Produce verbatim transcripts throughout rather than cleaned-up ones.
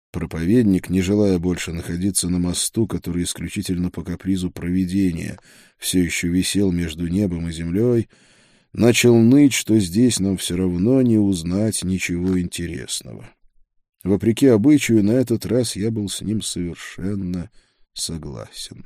Проповедник, не желая больше находиться на мосту, который исключительно по капризу провидения все еще висел между небом и землей, начал ныть, что здесь нам все равно не узнать ничего интересного. Вопреки обычаю, на этот раз я был с ним совершенно согласен.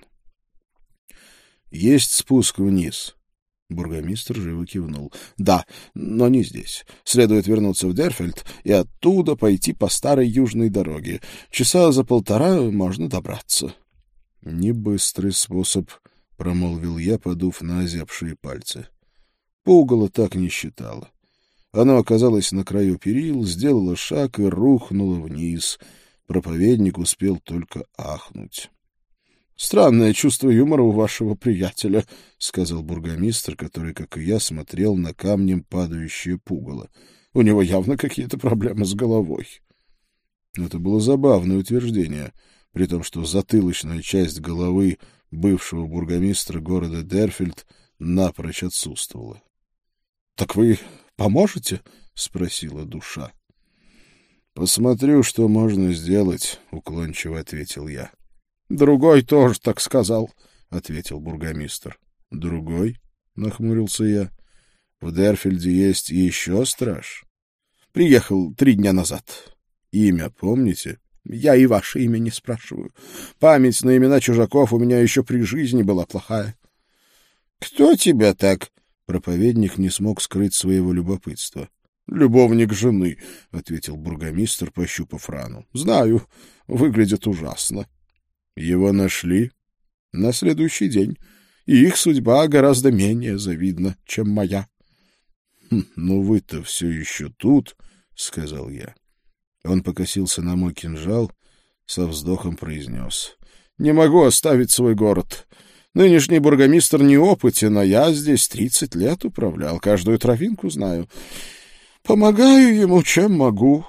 «Есть спуск вниз?» Бургомистр живо кивнул. «Да, но не здесь. Следует вернуться в Дерфельд и оттуда пойти по старой южной дороге. Часа за полтора можно добраться». «Не быстрый способ», — промолвил я, подув на озябшие пальцы. Пугало так не считало. Оно оказалось на краю перил, сделало шаг и рухнуло вниз. Проповедник успел только ахнуть. — Странное чувство юмора у вашего приятеля, — сказал бургомистр, который, как и я, смотрел на камнем падающее пугало. — У него явно какие-то проблемы с головой. Это было забавное утверждение, при том, что затылочная часть головы бывшего бургомистра города Дерфельд напрочь отсутствовала. — Так вы поможете? — спросила душа. — Посмотрю, что можно сделать, — уклончиво ответил я. — Другой тоже так сказал, — ответил бургомистр. — Другой? — нахмурился я. — В Дерфельде есть еще страж? — Приехал три дня назад. — Имя помните? — Я и ваше имя не спрашиваю. Память на имена чужаков у меня еще при жизни была плохая. — Кто тебя так? Проповедник не смог скрыть своего любопытства. — Любовник жены, — ответил бургомистр, пощупав рану. — Знаю, выглядит ужасно. — Его нашли? — На следующий день. И их судьба гораздо менее завидна, чем моя. «Хм, — Ну вы-то все еще тут, — сказал я. Он покосился на мой кинжал, со вздохом произнес. — Не могу оставить свой город. Нынешний бургомистр неопытен, а я здесь тридцать лет управлял, каждую травинку знаю. Помогаю ему, чем могу.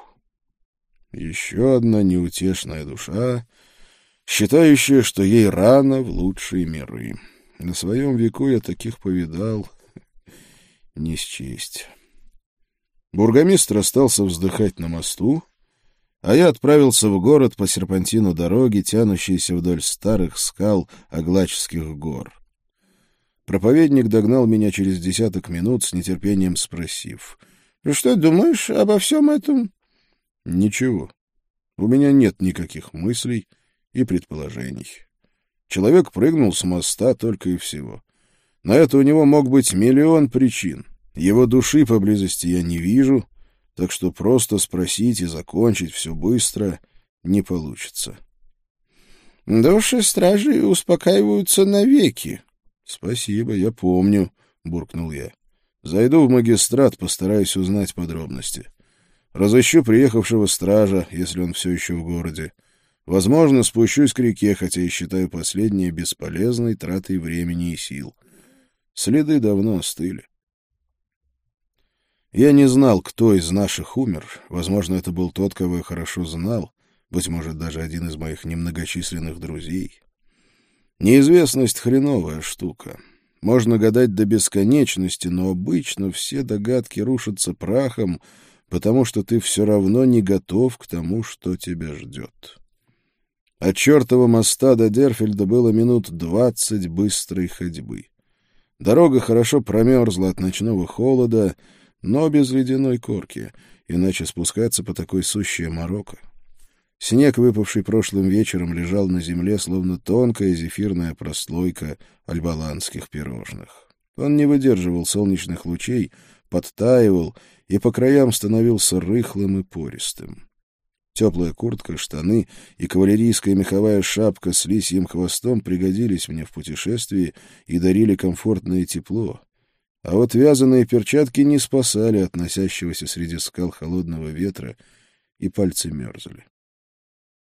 Еще одна неутешная душа, считающая, что ей рано в лучшие миры. На своем веку я таких повидал не счесть. Бургомистр остался вздыхать на мосту, а я отправился в город по серпантину дороги, тянущейся вдоль старых скал Аглачских гор. Проповедник догнал меня через десяток минут, с нетерпением спросив: — Что думаешь обо всем этом? — Ничего. У меня нет никаких мыслей и предположений. Человек прыгнул с моста только и всего. На это у него мог быть миллион причин. Его души поблизости я не вижу, так что просто спросить и закончить все быстро не получится. — Души стражей успокаиваются навеки. — Спасибо, я помню, — буркнул я. — Зайду в магистрат, постараюсь узнать подробности. Разыщу приехавшего стража, если он все еще в городе. Возможно, спущусь к реке, хотя и считаю последнее бесполезной тратой времени и сил. Следы давно остыли. Я не знал, кто из наших умер. Возможно, это был тот, кого я хорошо знал, быть может, даже один из моих немногочисленных друзей. Неизвестность — хреновая штука. Можно гадать до бесконечности, но обычно все догадки рушатся прахом, потому что ты все равно не готов к тому, что тебя ждет. От чертова моста до Дерфельда было минут двадцать быстрой ходьбы. Дорога хорошо промерзла от ночного холода, но без ледяной корки, иначе спускаться по такой сущее морока. Снег, выпавший прошлым вечером, лежал на земле, словно тонкая зефирная прослойка альбаланских пирожных. Он не выдерживал солнечных лучей, подтаивал и по краям становился рыхлым и пористым. Теплая куртка, штаны и кавалерийская меховая шапка с лисьим хвостом пригодились мне в путешествии и дарили комфортное тепло. А вот вязаные перчатки не спасали от носящегося среди скал холодного ветра, и пальцы мерзли.